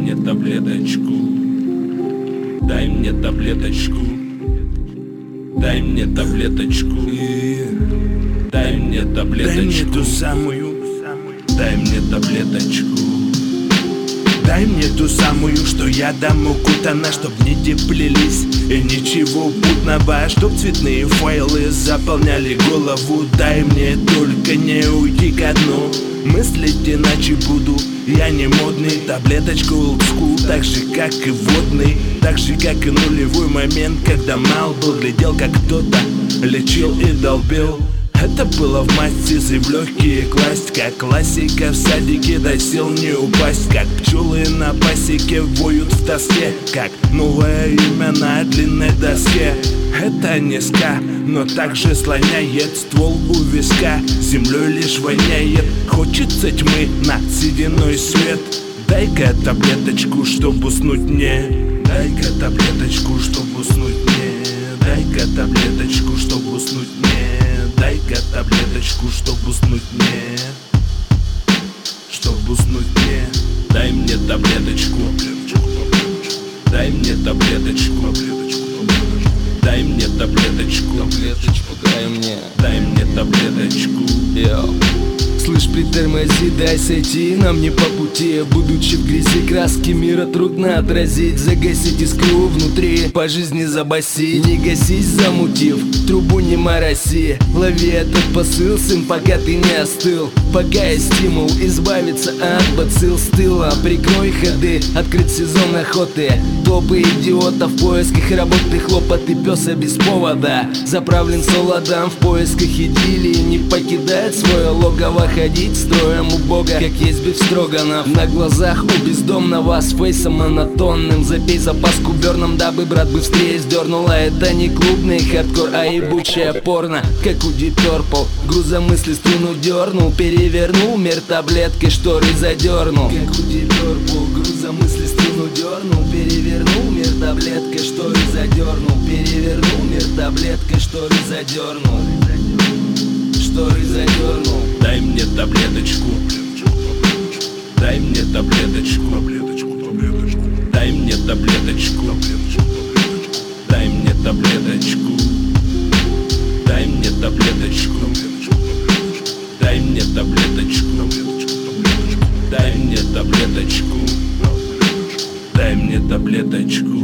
мне таблеточку, дай мне таблеточку, дай мне таблеточку, дай мне таблеточку, дай мне ту самую, дай мне таблеточку. дай мне ту самую, что я дам укутана, чтоб не теплились и ничего путного, чтоб цветные файлы заполняли голову. Дай мне только не уйти ко дну, мыслить иначе буду. Я не модный, таблеточка олдскул, так же как и водный, так же как и нулевой момент, когда мал был, глядел как кто-то лечил и долбил. Это было в массе, в легкие класть, как классика в садике, до сил не упасть, как пчелы на пасеке воют в тоске, как новое имя на длинной доске. Это не ска, но также слоняет ствол у виска, землей лишь воняет, хочется тьмы на сединой свет. Дай-ка таблеточку, чтоб уснуть мне, дай-ка таблеточку, чтоб уснуть мне, дай-ка таблеточку, чтоб уснуть мне, дай-ка таблеточку, чтоб уснуть мне, чтоб уснуть мне. Дай мне таблеточку, дай мне таблеточку, дай мне таблеточку, дай мне таблеточку. Слышь, притормози, дай сойти, нам не по пути. Будучи в грязи, краски мира трудно отразить. Загасить искру внутри, по жизни забасить. Не гасись, замутив, трубу не мороси. Лови этот посыл, сын, пока ты не остыл. Пока есть стимул избавиться от бацилл с тыла. Прикрой ходы, открыть сезон охоты. Топы идиотов в поисках работы, хлопоты пёса без повода. Заправлен солодом в поисках идиллии. Не покидает свое логово, ходить строем у бога, как есть биф строганов. На глазах у бездомного с фейсом монотонным. Запей запаску берном, дабы брат быстрее сдернула. Это не клубный хардкор, а ебучая порно. Как у Deep Purple, груза мысли струну дернул, перевернул мир таблеткой, шторы задернул. Как у Deep Purple, груза мысли струну дернул, перевернул мир таблеткой, шторы задернул, перевернул мир таблеткой, шторы задернул, шторы задернул. Дай мне таблеточку, дай мне таблеточку, дай мне таблеточку, дай мне таблеточку, дай мне таблеточку, дай мне таблеточку, дай мне таблеточку, дай мне таблеточку.